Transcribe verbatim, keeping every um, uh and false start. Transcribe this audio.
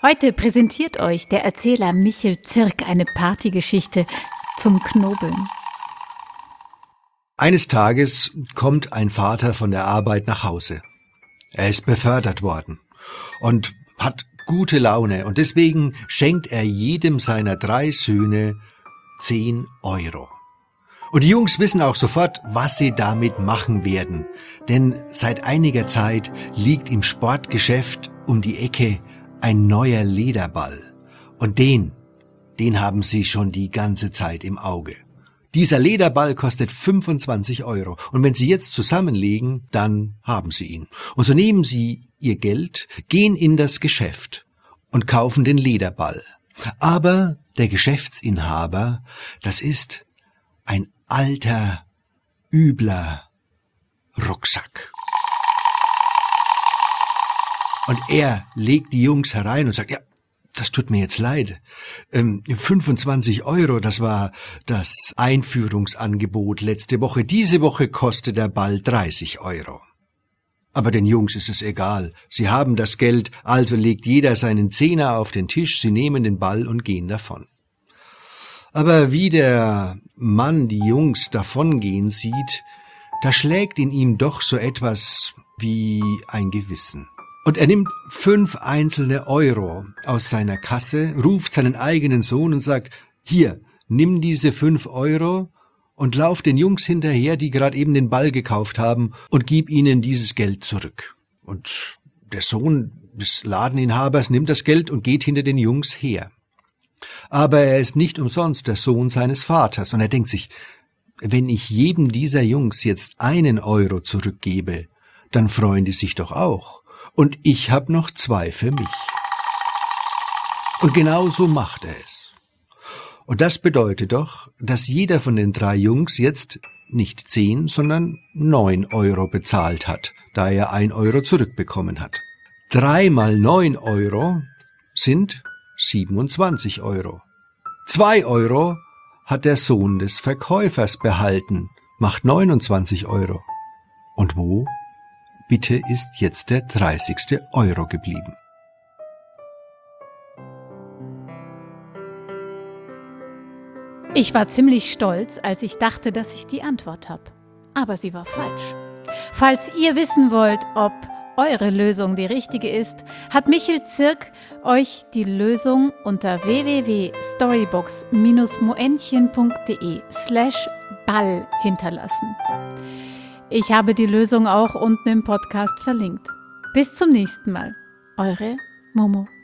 Heute präsentiert euch der Erzähler Michel Zirk eine Partygeschichte zum Knobeln. Eines Tages kommt ein Vater von der Arbeit nach Hause. Er ist befördert worden und hat gute Laune und deswegen schenkt er jedem seiner drei Söhne zehn Euro. Und die Jungs wissen auch sofort, was sie damit machen werden, denn seit einiger Zeit liegt im Sportgeschäft um die Ecke ein neuer Lederball. Und den, den haben sie schon die ganze Zeit im Auge. Dieser Lederball kostet fünfundzwanzig Euro. Und wenn sie jetzt zusammenlegen, dann haben sie ihn. Und so nehmen sie ihr Geld, gehen in das Geschäft und kaufen den Lederball. Aber der Geschäftsinhaber, das ist ein alter, übler Rucksack. Und er legt die Jungs herein und sagt, ja, das tut mir jetzt leid. Ähm, fünfundzwanzig Euro, das war das Einführungsangebot letzte Woche. Diese Woche kostet der Ball dreißig Euro. Aber den Jungs ist es egal. Sie haben das Geld, also legt jeder seinen Zehner auf den Tisch, sie nehmen den Ball und gehen davon. Aber wie der Mann die Jungs davongehen sieht, da schlägt in ihm doch so etwas wie ein Gewissen. Und er nimmt fünf einzelne Euro aus seiner Kasse, ruft seinen eigenen Sohn und sagt, hier, nimm diese fünf Euro und lauf den Jungs hinterher, die gerade eben den Ball gekauft haben, und gib ihnen dieses Geld zurück. Und der Sohn des Ladeninhabers nimmt das Geld und geht hinter den Jungs her. Aber er ist nicht umsonst der Sohn seines Vaters und er denkt sich, wenn ich jedem dieser Jungs jetzt einen Euro zurückgebe, dann freuen die sich doch auch. Und ich habe noch zwei für mich. Und genau so macht er es. Und das bedeutet doch, dass jeder von den drei Jungs jetzt nicht zehn, sondern neun Euro bezahlt hat, da er ein Euro zurückbekommen hat. Drei mal neun Euro sind siebenundzwanzig Euro. Zwei Euro hat der Sohn des Verkäufers behalten, macht neunundzwanzig Euro. Und wo, bitte, ist jetzt der dreißigste Euro geblieben? Ich war ziemlich stolz, als ich dachte, dass ich die Antwort habe. Aber sie war falsch. Falls ihr wissen wollt, ob eure Lösung die richtige ist, hat Michel Zirk euch die Lösung unter w w w punkt storybox Bindestrich moentchen punkt de slash ball hinterlassen. Ich habe die Lösung auch unten im Podcast verlinkt. Bis zum nächsten Mal. Eure Momo.